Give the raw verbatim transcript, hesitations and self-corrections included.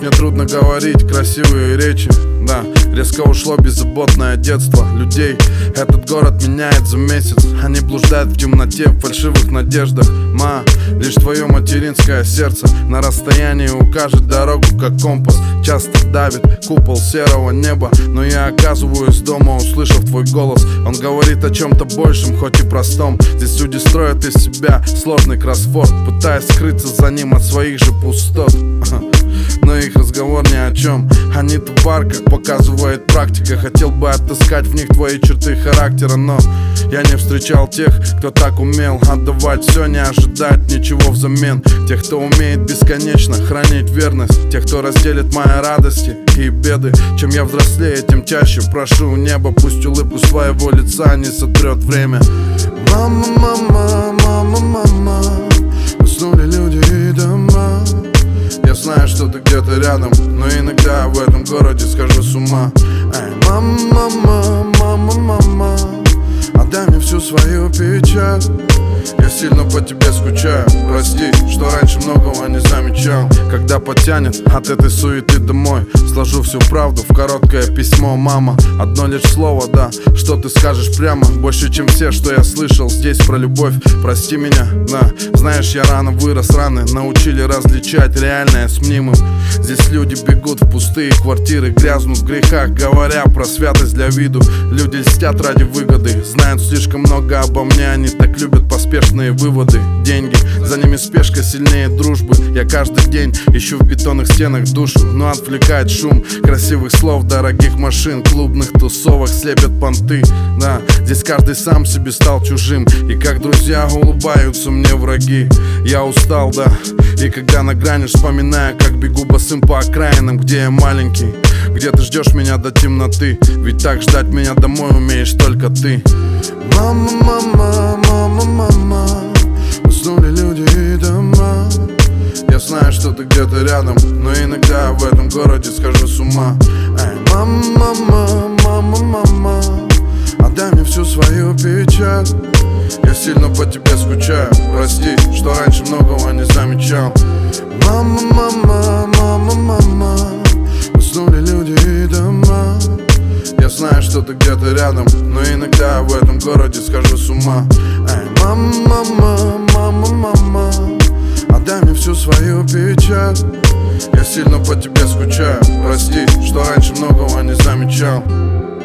мне трудно говорить красивые речи. Да, резко ушло беззаботное детство людей. Этот город меняет за месяц. Они блуждают в темноте, в фальшивых надеждах. Ма, лишь твое материнское сердце на расстоянии укажет дорогу, как компас. Часто давит купол серого неба, но я оказываюсь дома, услышав твой голос. Он говорит о чем-то большем, хоть и простом. Здесь люди строят из себя сложный кроссворд, пытаясь скрыться за ним от своих же пустот. Но их разговор ни о чем. Они товар, как показывает практика. Хотел бы отыскать в них твои черты характера, но я не встречал тех, кто так умел отдавать все, не ожидать ничего взамен. Тех, кто умеет бесконечно хранить верность. Тех, кто разделит мои радости и беды. Чем я взрослее, тем чаще прошу у неба, пусть улыбку своего лица не сотрет время. Мама, мама, мама, мама, уснули люди и дома. Я знаю, что ты где-то рядом, но иногда в этом городе схожу с ума. Эй, мама, мама, мама, мама, отдай мне всю свою печаль. Я сильно по тебе скучаю. Прости, что раньше многого не замечал. Когда потянет от этой суеты домой, сложу всю правду в короткое письмо. Мама, одно лишь слово, да, что ты скажешь прямо. Больше, чем все, что я слышал здесь про любовь. Прости меня, да, знаешь, я рано вырос, раны научили различать реальное с мнимым. Здесь люди бегут в пустые квартиры, грязнут в грехах, говоря про святость для виду. Люди льстят ради выгоды, знают слишком много обо мне. Они так любят поспешные выводы. Деньги, за ними спешка сильнее дружбы. Я каждый день ищу в бетонных стенах душу, но отвлекает шум красивых слов, дорогих машин, клубных тусовок, слепят понты. Да, здесь каждый сам себе стал чужим, и как друзья улыбаются мне враги. Я устал, да, и когда на грани вспоминаю, как бегу босым по окраинам, где я маленький, где ты ждешь меня до темноты. Ведь так ждать меня домой умеешь только ты. Мама, мама, мама, мама, уснули люди и дома. Я знаю, что ты где-то рядом, но иногда в этом городе схожу с ума. Эй, мама, мама, мама, мама, отдай мне всю свою печаль. Я сильно по тебе скучаю. Прости, что раньше многого не замечал. Мама, мама, мама, мама, уснули люди и дома. Я знаю, что ты где-то рядом, но иногда в этом городе схожу с ума. Эй, мама, мама, мама, мама, отдай мне всю свою печаль. Я сильно по тебе скучаю. Прости, что раньше многого не замечал.